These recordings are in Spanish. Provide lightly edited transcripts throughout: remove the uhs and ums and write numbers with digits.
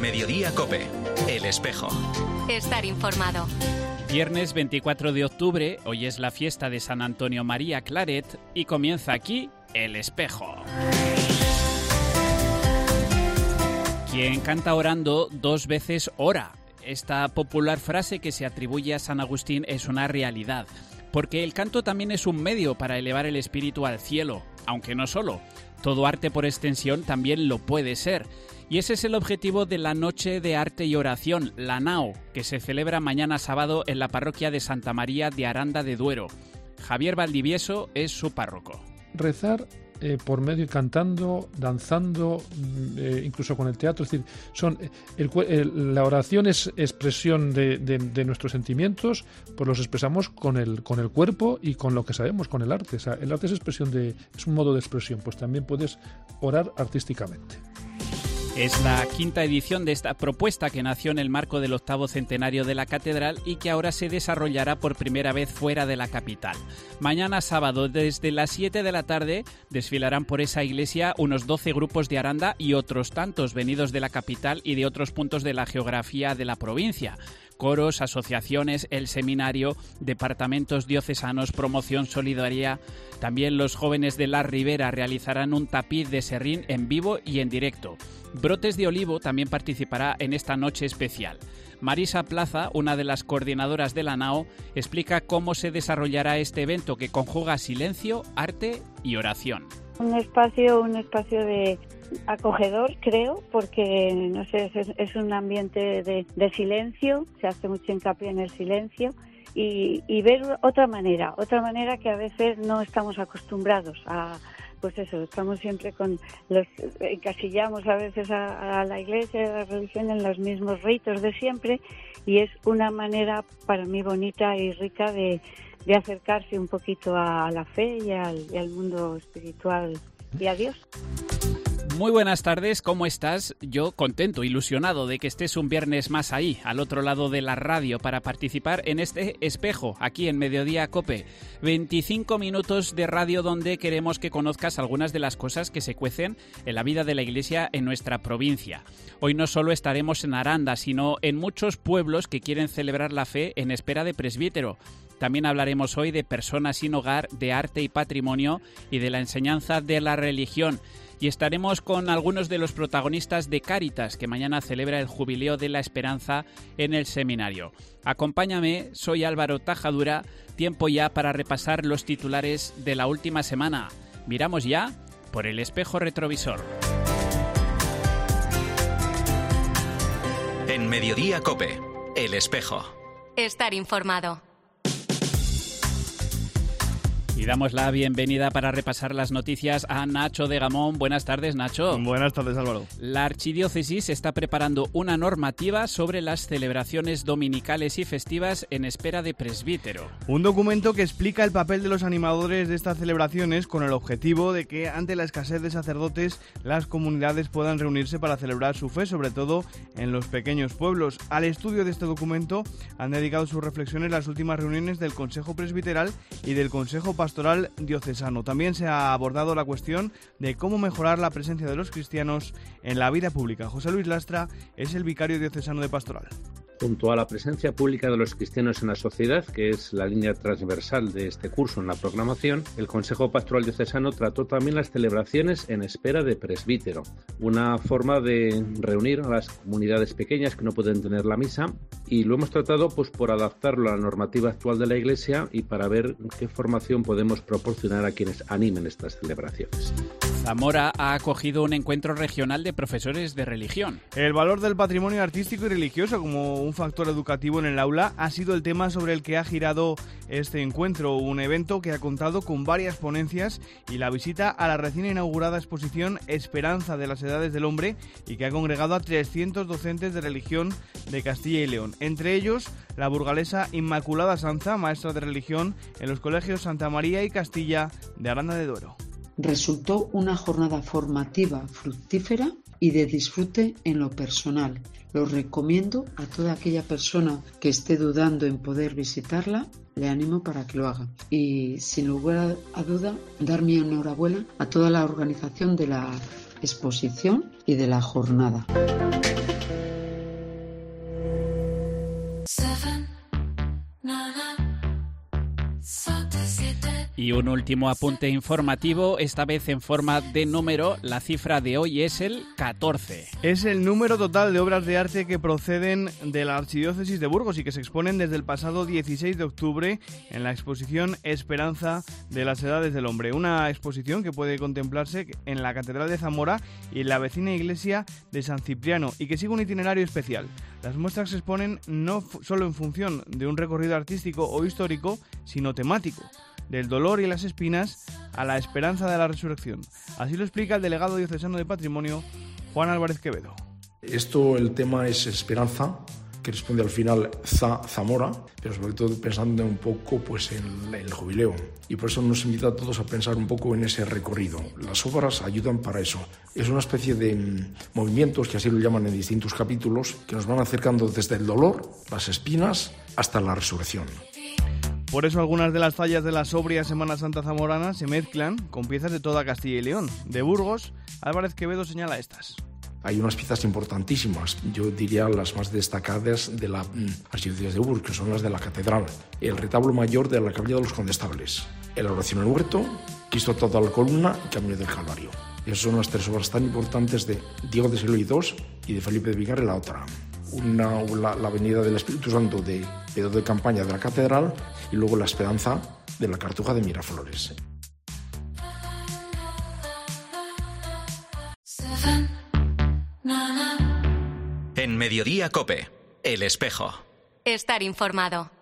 Mediodía COPE, El Espejo. Estar informado. Viernes 24 de octubre, hoy es la fiesta de San Antonio María Claret y comienza aquí El Espejo. Quien canta orando 2 veces ora. Esta popular frase que se atribuye a San Agustín es una realidad, porque el canto también es un medio para elevar el espíritu al cielo, aunque no solo. Todo arte por extensión también lo puede ser. Y ese es el objetivo de la Noche de Arte y Oración, la NAO, que se celebra mañana sábado en la parroquia de Santa María de Aranda de Duero. Javier Valdivieso es su párroco. Rezar por medio, cantando, danzando, incluso con el teatro, es decir, la oración es expresión de nuestros sentimientos, pues los expresamos con el cuerpo y con lo que sabemos, con el arte. O sea, el arte es un modo de expresión, pues también puedes orar artísticamente. Es la 5ª edición de esta propuesta que nació en el marco del 8º centenario de la catedral y que ahora se desarrollará por primera vez fuera de la capital. Mañana sábado, desde las 7 de la tarde, desfilarán por esa iglesia unos 12 grupos de Aranda y otros tantos venidos de la capital y de otros puntos de la geografía de la provincia. Coros, asociaciones, el seminario, departamentos diocesanos, promoción solidaria. También los jóvenes de la Ribera realizarán un tapiz de serrín en vivo y en directo. Brotes de Olivo también participará en esta noche especial. Marisa Plaza, una de las coordinadoras de la NAO, explica cómo se desarrollará este evento que conjuga silencio, arte y oración. Un espacio de acogedor, creo, porque no sé, es un ambiente de silencio, se hace mucho hincapié en el silencio y ver otra manera que a veces no estamos acostumbrados a. Pues eso, estamos siempre encasillamos a veces a la iglesia y a la religión en los mismos ritos de siempre, y es una manera para mí bonita y rica de acercarse un poquito a la fe y al mundo espiritual y a Dios. Muy buenas tardes, ¿cómo estás? Yo contento, ilusionado de que estés un viernes más ahí, al otro lado de la radio, para participar en este espejo, aquí en Mediodía COPE. 25 minutos de radio donde queremos que conozcas algunas de las cosas que se cuecen en la vida de la Iglesia en nuestra provincia. Hoy no solo estaremos en Aranda, sino en muchos pueblos que quieren celebrar la fe en espera de presbítero. También hablaremos hoy de personas sin hogar, de arte y patrimonio y de la enseñanza de la religión. Y estaremos con algunos de los protagonistas de Cáritas, que mañana celebra el Jubileo de la Esperanza en el seminario. Acompáñame, soy Álvaro Tajadura, tiempo ya para repasar los titulares de la última semana. Miramos ya por el espejo retrovisor. En Mediodía COPE, El Espejo. Estar informado. Y damos la bienvenida para repasar las noticias a Nacho de Gamón. Buenas tardes, Nacho. Buenas tardes, Álvaro. La Archidiócesis está preparando una normativa sobre las celebraciones dominicales y festivas en espera de presbítero. Un documento que explica el papel de los animadores de estas celebraciones con el objetivo de que, ante la escasez de sacerdotes, las comunidades puedan reunirse para celebrar su fe, sobre todo en los pequeños pueblos. Al estudio de este documento han dedicado sus reflexiones las últimas reuniones del Consejo Presbiteral y del Consejo Pastoral Diocesano. También se ha abordado la cuestión de cómo mejorar la presencia de los cristianos en la vida pública. José Luis Lastra es el vicario diocesano de Pastoral. Junto a la presencia pública de los cristianos en la sociedad, que es la línea transversal de este curso en la programación, el Consejo Pastoral Diocesano trató también las celebraciones en espera de presbítero, una forma de reunir a las comunidades pequeñas que no pueden tener la misa, y lo hemos tratado pues por adaptarlo a la normativa actual de la Iglesia y para ver qué formación podemos proporcionar a quienes animen estas celebraciones. Zamora ha acogido un encuentro regional de profesores de religión. El valor del patrimonio artístico y religioso como un factor educativo en el aula ha sido el tema sobre el que ha girado este encuentro, un evento que ha contado con varias ponencias y la visita a la recién inaugurada exposición Esperanza de las Edades del Hombre, y que ha congregado a 300 docentes de religión de Castilla y León, entre ellos la burgalesa Inmaculada Sanza, maestra de religión en los colegios Santa María y Castilla de Aranda de Duero. Resultó una jornada formativa, fructífera y de disfrute en lo personal. Lo recomiendo a toda aquella persona que esté dudando en poder visitarla, le animo para que lo haga. Y sin lugar a duda, dar mi enhorabuena a toda la organización de la exposición y de la jornada. Y un último apunte informativo, esta vez en forma de número. La cifra de hoy es el 14. Es el número total de obras de arte que proceden de la Archidiócesis de Burgos y que se exponen desde el pasado 16 de octubre en la exposición Esperanza de las Edades del Hombre. Una exposición que puede contemplarse en la Catedral de Zamora y en la vecina iglesia de San Cipriano y que sigue un itinerario especial. Las muestras se exponen no solo en función de un recorrido artístico o histórico, sino temático, del dolor y las espinas a la esperanza de la resurrección. Así lo explica el delegado diocesano de Patrimonio, Juan Álvarez Quevedo. El tema es esperanza, que responde al final Zamora, pero sobre todo pensando un poco pues, en el jubileo. Y por eso nos invita a todos a pensar un poco en ese recorrido. Las obras ayudan para eso. Es una especie de movimientos, que así lo llaman en distintos capítulos, que nos van acercando desde el dolor, las espinas, hasta la resurrección. Por eso algunas de las fallas de la sobria Semana Santa zamorana se mezclan con piezas de toda Castilla y León. De Burgos, Álvarez Quevedo señala estas. Hay unas piezas importantísimas, yo diría las más destacadas de la Archidiócesis de Burgos, que son las de la Catedral. El retablo mayor de la Capilla de los Condestables, la Oración en el Huerto, Cristo toda la columna y Camino del Calvario. Esas son las tres obras tan importantes de Diego de Silva II y de Felipe de Vigar, la otra. La venida del Espíritu Santo de Pedro de Campaña de la Catedral y luego la esperanza de la Cartuja de Miraflores. En Mediodía COPE, El Espejo. Estar informado.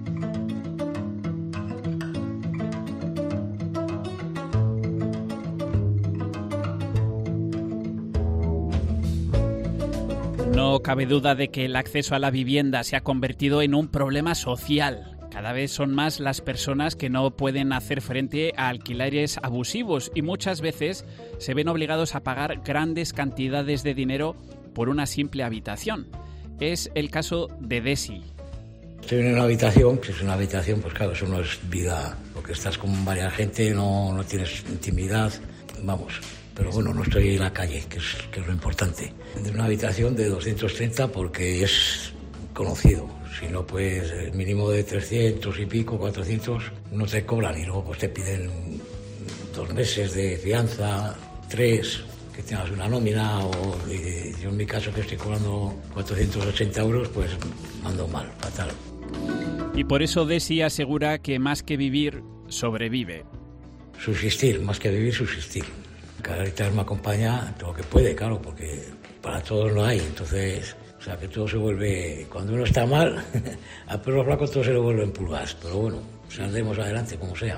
No cabe duda de que el acceso a la vivienda se ha convertido en un problema social. Cada vez son más las personas que no pueden hacer frente a alquileres abusivos y muchas veces se ven obligados a pagar grandes cantidades de dinero por una simple habitación. Es el caso de Desi. Estoy en una habitación, que es una habitación, pues claro, eso no es vida, porque estás con varias gente, no tienes intimidad, vamos. Pero bueno, no estoy en la calle, que es lo importante. De una habitación de 230 porque es conocido. Si no, pues el mínimo de 300 y pico, 400, no te cobran y luego pues te piden 2 meses de fianza, 3, que tengas una nómina o yo en mi caso que estoy cobrando 480 euros, pues mando mal, fatal. Y por eso Desi asegura que más que vivir, sobrevive. Subsistir, más que vivir, subsistir. Caritas me acompaña todo lo que puede, claro, porque para todos no hay, entonces, o sea, que todo se vuelve, cuando uno está mal, a perro flaco todo se le vuelve en pulgas, pero bueno, saldremos adelante como sea.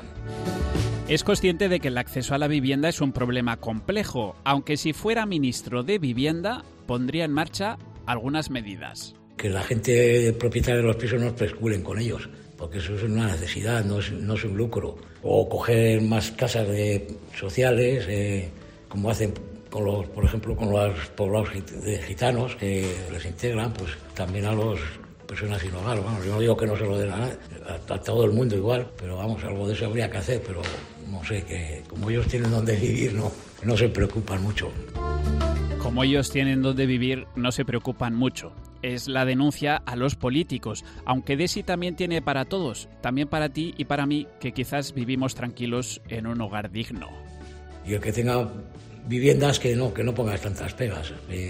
Es consciente de que el acceso a la vivienda es un problema complejo, aunque si fuera ministro de Vivienda, pondría en marcha algunas medidas. Que la gente propietaria de los pisos no especulen con ellos, porque eso es una necesidad, no es un lucro. O coger más casas sociales, como hacen por ejemplo con los poblados de gitanos que les integran, pues también a las personas sin hogar. Bueno, yo no digo que no se lo den a todo el mundo igual, pero vamos, algo de eso habría que hacer, pero no sé, que como ellos tienen donde vivir, no se preocupan mucho. Como ellos tienen donde vivir, no se preocupan mucho. Es la denuncia a los políticos, aunque Desi también tiene para todos, también para ti y para mí, que quizás vivimos tranquilos en un hogar digno. Y el que tenga viviendas, que no pongas tantas pegas.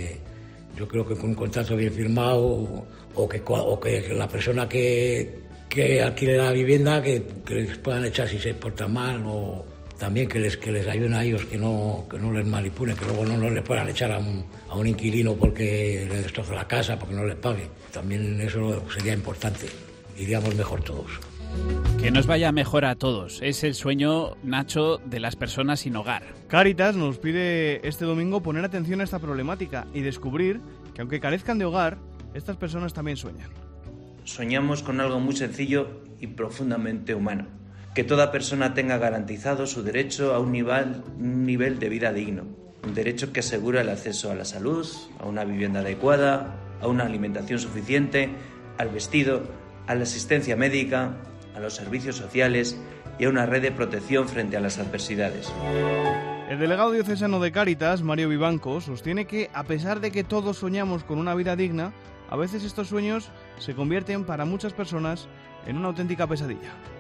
Yo creo que con un contrato bien firmado o que la persona que alquile la vivienda, que les puedan echar si se portan mal, o también que les ayuden a ellos, que no les manipulen, que luego no les puedan echar a un inquilino porque le destroza la casa, porque no les pague. También eso sería importante. Iríamos mejor todos. Que nos vaya mejor a todos. Es el sueño, Nacho, de las personas sin hogar. Cáritas nos pide este domingo poner atención a esta problemática y descubrir que aunque carezcan de hogar, estas personas también sueñan. Soñamos con algo muy sencillo y profundamente humano. Que toda persona tenga garantizado su derecho a un nivel de vida digno. Un derecho que asegura el acceso a la salud, a una vivienda adecuada, a una alimentación suficiente, al vestido, a la asistencia médica, a los servicios sociales y a una red de protección frente a las adversidades. El delegado diocesano de Cáritas, Mario Vivanco, sostiene que, a pesar de que todos soñamos con una vida digna, a veces estos sueños se convierten para muchas personas en una auténtica pesadilla.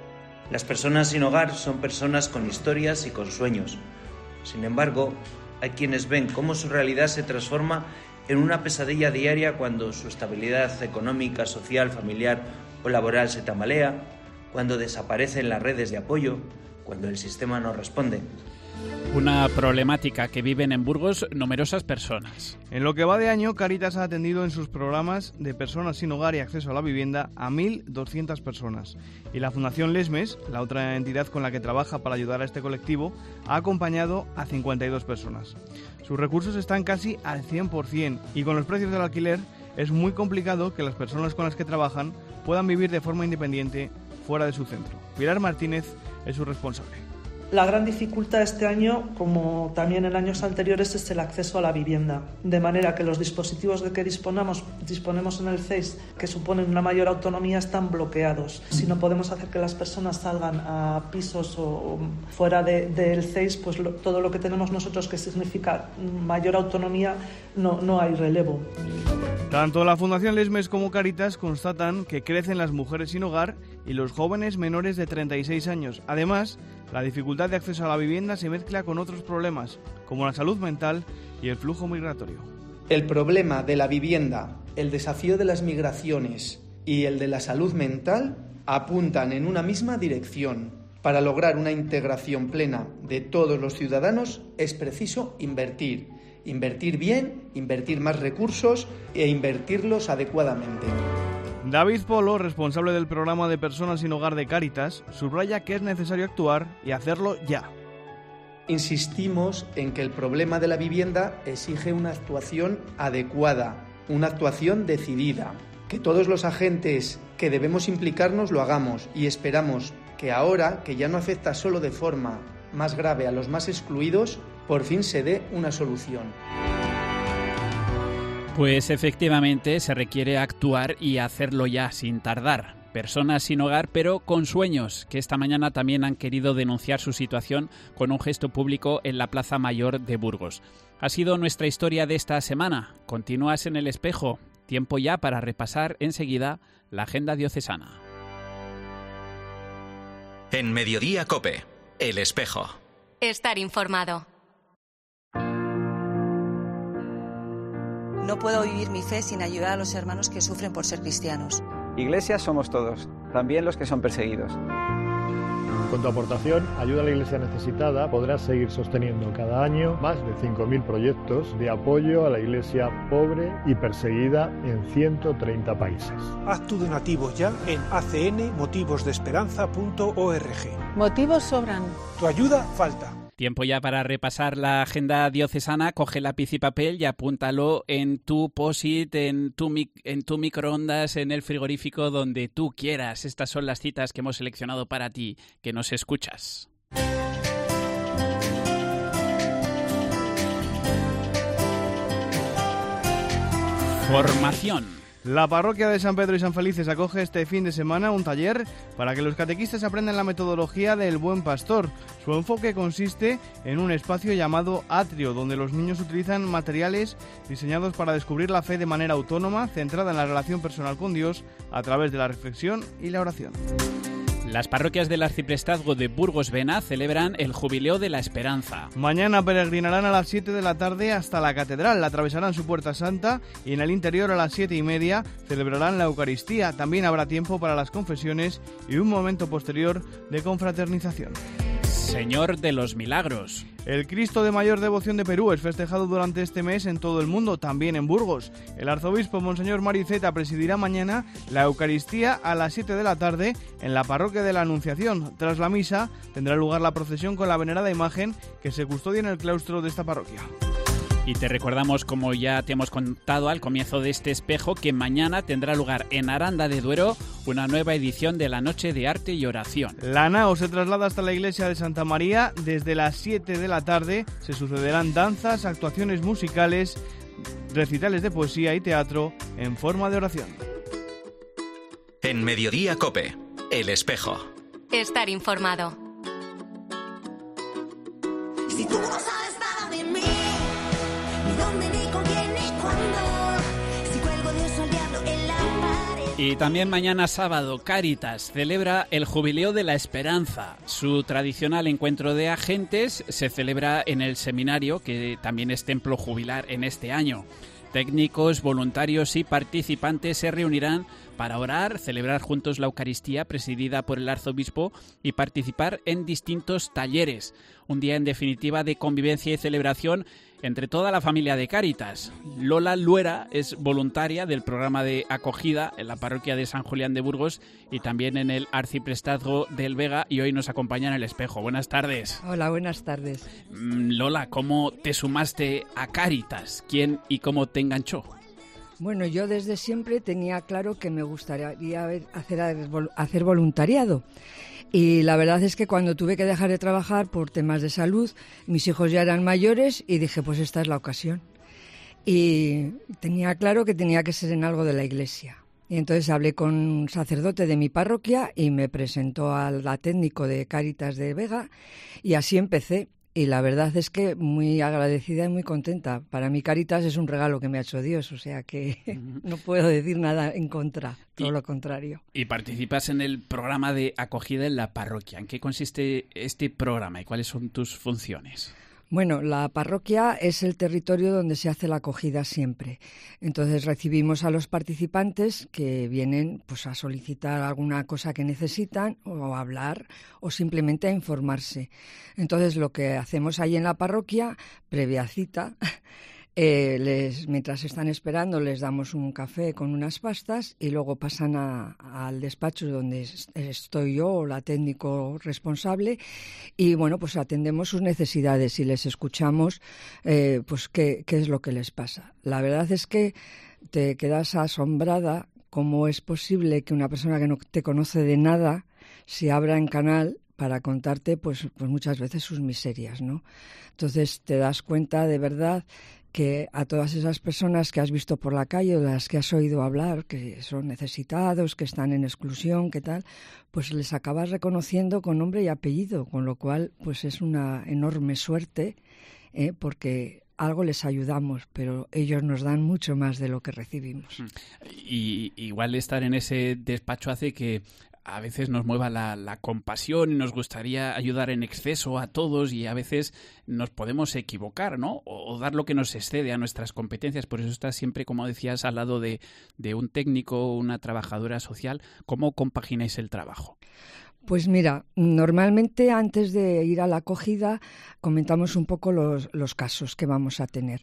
Las personas sin hogar son personas con historias y con sueños. Sin embargo, hay quienes ven cómo su realidad se transforma en una pesadilla diaria cuando su estabilidad económica, social, familiar o laboral se tambalea, cuando desaparecen las redes de apoyo, cuando el sistema no responde. Una problemática que viven en Burgos numerosas personas. En lo que va de año, Cáritas ha atendido en sus programas de personas sin hogar y acceso a la vivienda a 1.200 personas. Y la Fundación Lesmes, la otra entidad con la que trabaja para ayudar a este colectivo, ha acompañado a 52 personas. Sus recursos están casi al 100% y con los precios del alquiler es muy complicado que las personas con las que trabajan puedan vivir de forma independiente fuera de su centro. Pilar Martínez es su responsable. La gran dificultad este año, como también en años anteriores, es el acceso a la vivienda. De manera que los dispositivos de que disponemos en el CEIS, que suponen una mayor autonomía, están bloqueados. Si no podemos hacer que las personas salgan a pisos o fuera del CEIS, pues todo lo que tenemos nosotros, que significa mayor autonomía, no hay relevo. Tanto la Fundación Lesmes como Cáritas constatan que crecen las mujeres sin hogar y los jóvenes menores de 36 años. Además, la dificultad de acceso a la vivienda se mezcla con otros problemas, como la salud mental y el flujo migratorio. El problema de la vivienda, el desafío de las migraciones y el de la salud mental apuntan en una misma dirección. Para lograr una integración plena de todos los ciudadanos es preciso invertir. Invertir bien, invertir más recursos e invertirlos adecuadamente. David Polo, responsable del programa de personas sin hogar de Cáritas, subraya que es necesario actuar y hacerlo ya. Insistimos en que el problema de la vivienda exige una actuación adecuada, una actuación decidida, que todos los agentes que debemos implicarnos lo hagamos y esperamos que ahora, que ya no afecta solo de forma más grave a los más excluidos, por fin se dé una solución. Pues efectivamente se requiere actuar y hacerlo ya, sin tardar. Personas sin hogar, pero con sueños, que esta mañana también han querido denunciar su situación con un gesto público en la Plaza Mayor de Burgos. Ha sido nuestra historia de esta semana. Continúas en El Espejo. Tiempo ya para repasar enseguida la agenda diocesana. En Mediodía COPE, El Espejo. Estar informado. No puedo vivir mi fe sin ayudar a los hermanos que sufren por ser cristianos. Iglesia somos todos, también los que son perseguidos. Con tu aportación, ayuda a la Iglesia necesitada, podrás seguir sosteniendo cada año más de 5.000 proyectos de apoyo a la Iglesia pobre y perseguida en 130 países. Haz tu donativo ya en acnmotivosdeesperanza.org. Motivos sobran. Tu ayuda falta. Tiempo ya para repasar la agenda diocesana. Coge lápiz y papel y apúntalo en tu POSIT, en tu microondas, en el frigorífico, donde tú quieras. Estas son las citas que hemos seleccionado para ti, que nos escuchas. Formación. La parroquia de San Pedro y San Felices acoge este fin de semana un taller para que los catequistas aprendan la metodología del buen pastor. Su enfoque consiste en un espacio llamado atrio, donde los niños utilizan materiales diseñados para descubrir la fe de manera autónoma, centrada en la relación personal con Dios, a través de la reflexión y la oración. Las parroquias del Arciprestazgo de Burgos-Vena celebran el Jubileo de la Esperanza. Mañana peregrinarán a las 7 de la tarde hasta la catedral, atravesarán su Puerta Santa y en el interior a las 7:30 celebrarán la Eucaristía. También habrá tiempo para las confesiones y un momento posterior de confraternización. Señor de los Milagros. El Cristo de mayor devoción de Perú es festejado durante este mes en todo el mundo, también en Burgos. El arzobispo Monseñor Mariceta presidirá mañana la Eucaristía a las 7 de la tarde en la parroquia de la Anunciación. Tras la misa tendrá lugar la procesión con la venerada imagen que se custodia en el claustro de esta parroquia. Y te recordamos, como ya te hemos contado al comienzo de este espejo, que mañana tendrá lugar en Aranda de Duero una nueva edición de la Noche de Arte y Oración. La nao se traslada hasta la iglesia de Santa María. Desde las 7 de la tarde se sucederán danzas, actuaciones musicales, recitales de poesía y teatro en forma de oración. En Mediodía COPE, El Espejo. Estar informado. Si tú no sabes nada de mí, ni dónde, ni con quién, ni cuándo, si cuelgo de eso al diablo en la pared. Y también mañana sábado, Cáritas celebra el Jubileo de la Esperanza. Su tradicional encuentro de agentes se celebra en el seminario, que también es templo jubilar en este año. Técnicos, voluntarios y participantes se reunirán para orar, celebrar juntos la Eucaristía presidida por el arzobispo y participar en distintos talleres. Un día en definitiva de convivencia y celebración entre toda la familia de Cáritas. Lola Luera es voluntaria del programa de acogida en la parroquia de San Julián de Burgos y también en el arciprestazgo del Vega, y hoy nos acompaña en El Espejo. Buenas tardes. Hola, buenas tardes. Lola, ¿cómo te sumaste a Cáritas? ¿Quién y cómo te enganchó? Bueno, yo desde siempre tenía claro que me gustaría hacer voluntariado. Y la verdad es que cuando tuve que dejar de trabajar por temas de salud, mis hijos ya eran mayores y dije, pues esta es la ocasión. Y tenía claro que tenía que ser en algo de la Iglesia. Y entonces hablé con un sacerdote de mi parroquia y me presentó al técnico de Cáritas de Vega y así empecé. Y la verdad es que muy agradecida y muy contenta. Para mí Cáritas es un regalo que me ha hecho Dios, o sea que no puedo decir nada en contra, todo lo contrario. Y participas en el programa de acogida en la parroquia. ¿En qué consiste este programa y cuáles son tus funciones? Bueno, la parroquia es el territorio donde se hace la acogida siempre. Entonces recibimos a los participantes que vienen pues a solicitar alguna cosa que necesitan o a hablar o simplemente a informarse. Entonces lo que hacemos ahí en la parroquia, previa cita, mientras están esperando les damos un café con unas pastas y luego pasan al despacho donde estoy yo o la técnico responsable y bueno, pues atendemos sus necesidades y les escuchamos pues qué es lo que les pasa. La verdad es que te quedas asombrada cómo es posible que una persona que no te conoce de nada se abra en canal para contarte pues muchas veces sus miserias, ¿no? Entonces te das cuenta de verdad que a todas esas personas que has visto por la calle o de las que has oído hablar, que son necesitados, que están en exclusión, que tal, pues les acabas reconociendo con nombre y apellido, con lo cual pues es una enorme suerte, porque algo les ayudamos, pero ellos nos dan mucho más de lo que recibimos. Y igual estar en ese despacho hace que a veces nos mueva la compasión y nos gustaría ayudar en exceso a todos y a veces nos podemos equivocar, ¿no? O dar lo que nos excede a nuestras competencias. Por eso estás siempre, como decías, al lado de un técnico o una trabajadora social. ¿Cómo compagináis el trabajo? Pues mira, normalmente antes de ir a la acogida comentamos un poco los casos que vamos a tener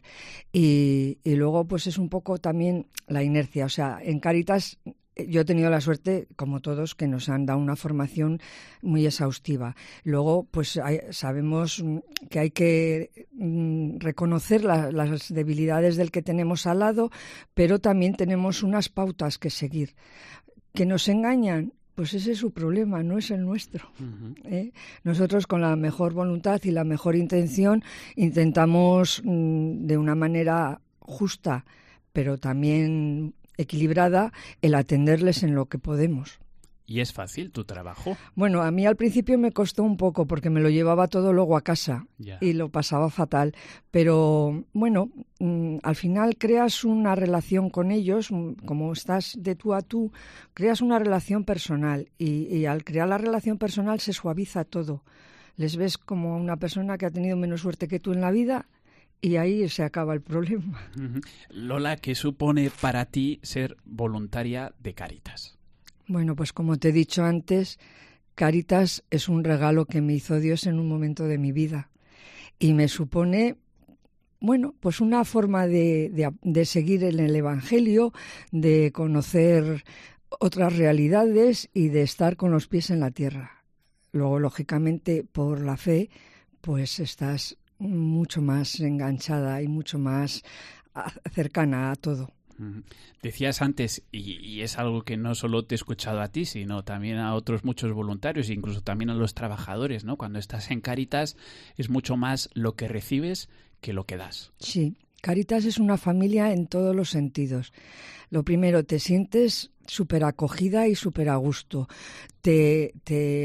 y luego pues es un poco también la inercia. O sea, en Cáritas yo he tenido la suerte, como todos, que nos han dado una formación muy exhaustiva. Luego, pues sabemos que hay que reconocer las debilidades del que tenemos al lado, pero también tenemos unas pautas que seguir. ¿Que nos engañan? Pues ese es su problema, no es el nuestro. Nosotros, con la mejor voluntad y la mejor intención, intentamos de una manera justa, pero también equilibrada, el atenderles en lo que podemos. ¿Y es fácil tu trabajo? Bueno, a mí al principio me costó un poco porque me lo llevaba todo luego a casa y lo pasaba fatal. Pero bueno, al final creas una relación con ellos, como estás de tú a tú, creas una relación personal y al crear la relación personal se suaviza todo. Les ves como una persona que ha tenido menos suerte que tú en la vida y ahí se acaba el problema. Lola, ¿qué supone para ti ser voluntaria de Cáritas? Bueno, pues como te he dicho antes, Cáritas es un regalo que me hizo Dios en un momento de mi vida y me supone, bueno, pues una forma de seguir en el Evangelio, de conocer otras realidades y de estar con los pies en la tierra. Luego, lógicamente, por la fe, pues estás mucho más enganchada y mucho más cercana a todo. Decías antes, y es algo que no solo te he escuchado a ti, sino también a otros muchos voluntarios, incluso también a los trabajadores, ¿no? Cuando estás en Cáritas es mucho más lo que recibes que lo que das. Sí, Cáritas es una familia en todos los sentidos. Lo primero, te sientes súper acogida y súper a gusto. Te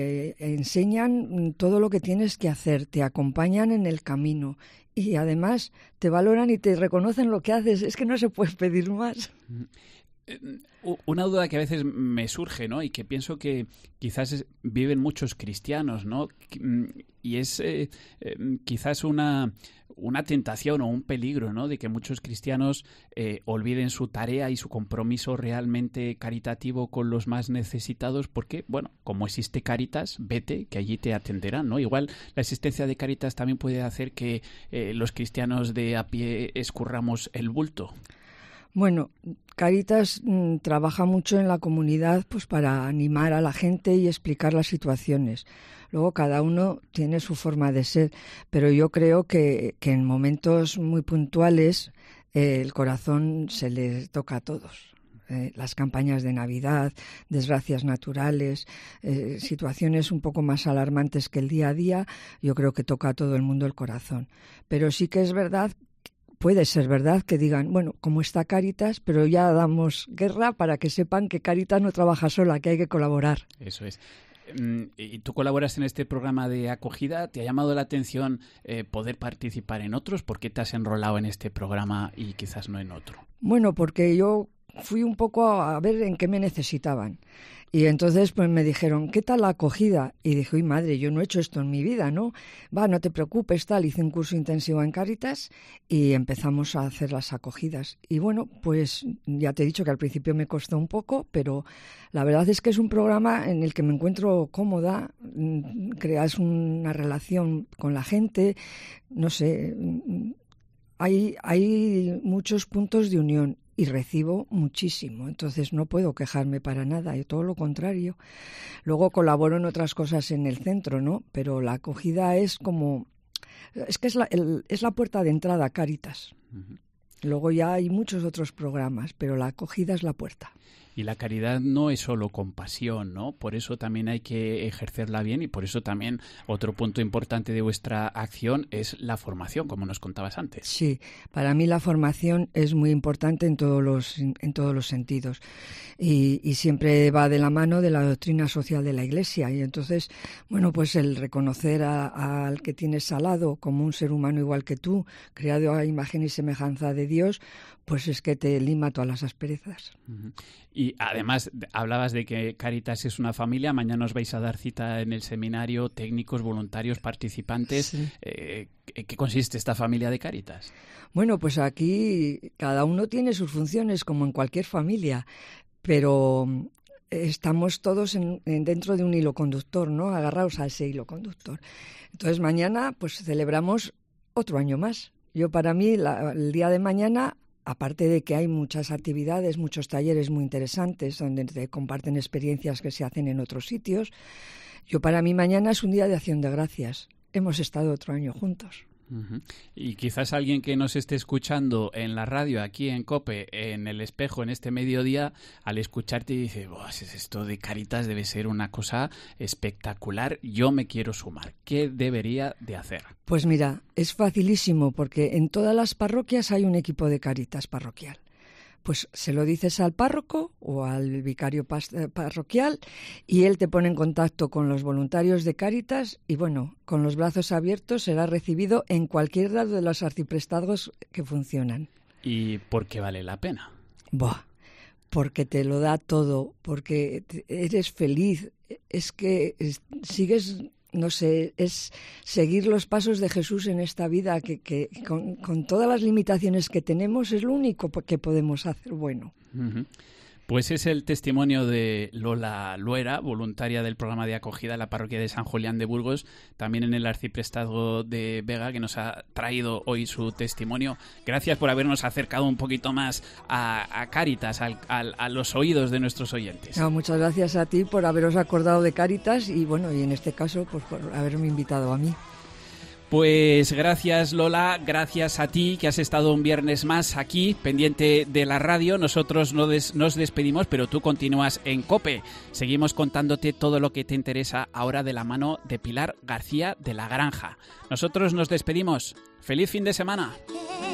enseñan todo lo que tienes que hacer, te acompañan en el camino y además te valoran y te reconocen lo que haces. Es que no se puede pedir más. Una duda que a veces me surge, ¿no? Y que pienso que quizás viven muchos cristianos, ¿no? Y es quizás una tentación o un peligro, ¿no? De que muchos cristianos olviden su tarea y su compromiso realmente caritativo con los más necesitados, porque, bueno, como existe Cáritas, vete, que allí te atenderán, ¿no? Igual la existencia de Cáritas también puede hacer que los cristianos de a pie escurramos el bulto. Bueno, Cáritas trabaja mucho en la comunidad pues para animar a la gente y explicar las situaciones. Luego cada uno tiene su forma de ser, pero yo creo que en momentos muy puntuales el corazón se le toca a todos. Las campañas de Navidad, desgracias naturales, situaciones un poco más alarmantes que el día a día, yo creo que toca a todo el mundo el corazón. Pero sí que es verdad, puede ser verdad que digan, bueno, como está Cáritas, pero ya damos guerra para que sepan que Cáritas no trabaja sola, que hay que colaborar. Eso es. Y tú colaboras en este programa de acogida. ¿Te ha llamado la atención poder participar en otros? ¿Por qué te has enrolado en este programa y quizás no en otro? Bueno, porque yo fui un poco a ver en qué me necesitaban. Y entonces pues me dijeron, ¿qué tal la acogida? Y dije, uy, madre, yo no he hecho esto en mi vida, ¿no? Va, no te preocupes, tal. Hice un curso intensivo en Cáritas y empezamos a hacer las acogidas. Y bueno, pues ya te he dicho que al principio me costó un poco, pero la verdad es que es un programa en el que me encuentro cómoda, creas una relación con la gente, no sé, hay muchos puntos de unión. Y recibo muchísimo, entonces no puedo quejarme para nada, y todo lo contrario. Luego colaboro en otras cosas en el centro, ¿no? Pero la acogida es como... Es que es la puerta de entrada a Cáritas. Uh-huh. Luego ya hay muchos otros programas, pero la acogida es la puerta. Y la caridad no es solo compasión, ¿no? Por eso también hay que ejercerla bien y por eso también otro punto importante de vuestra acción es la formación, como nos contabas antes. Sí, para mí la formación es muy importante en todos los sentidos y siempre va de la mano de la doctrina social de la Iglesia y entonces, bueno, pues el reconocer al que tienes al lado como un ser humano igual que tú, creado a imagen y semejanza de Dios, pues es que te lima todas las asperezas. Uh-huh. Y además hablabas de que Cáritas es una familia. Mañana os vais a dar cita en el seminario, técnicos, voluntarios, participantes. Sí. ¿En qué consiste esta familia de Cáritas? Bueno, pues aquí cada uno tiene sus funciones como en cualquier familia, pero estamos todos dentro de un hilo conductor, ¿no? Agarrados a ese hilo conductor. Entonces mañana pues celebramos otro año más. Yo para mí el día de mañana, aparte de que hay muchas actividades, muchos talleres muy interesantes donde te comparten experiencias que se hacen en otros sitios, yo para mí mañana es un día de acción de gracias. Hemos estado otro año juntos. Uh-huh. Y quizás alguien que nos esté escuchando en la radio, aquí en COPE, en El Espejo, en este mediodía, al escucharte dice, esto de Cáritas debe ser una cosa espectacular, yo me quiero sumar. ¿Qué debería de hacer? Pues mira, es facilísimo porque en todas las parroquias hay un equipo de Cáritas parroquial. Pues se lo dices al párroco o al vicario parroquial y él te pone en contacto con los voluntarios de Cáritas y bueno, con los brazos abiertos será recibido en cualquiera de los arciprestazgos que funcionan. ¿Y por qué vale la pena? Porque te lo da todo, porque eres feliz, es que sigues... No sé, es seguir los pasos de Jesús en esta vida que con todas las limitaciones que tenemos es lo único que podemos hacer bueno. Uh-huh. Pues es el testimonio de Lola Luera, voluntaria del programa de acogida en la parroquia de San Julián de Burgos, también en el arciprestazgo de Vega, que nos ha traído hoy su testimonio. Gracias por habernos acercado un poquito más a Cáritas, a los oídos de nuestros oyentes. No, muchas gracias a ti por haberos acordado de Cáritas y bueno, y en este caso pues por haberme invitado a mí. Pues gracias Lola, gracias a ti que has estado un viernes más aquí, pendiente de la radio. Nosotros nos despedimos, pero tú continúas en COPE. Seguimos contándote todo lo que te interesa ahora de la mano de Pilar García de la Granja. Nosotros nos despedimos. ¡Feliz fin de semana!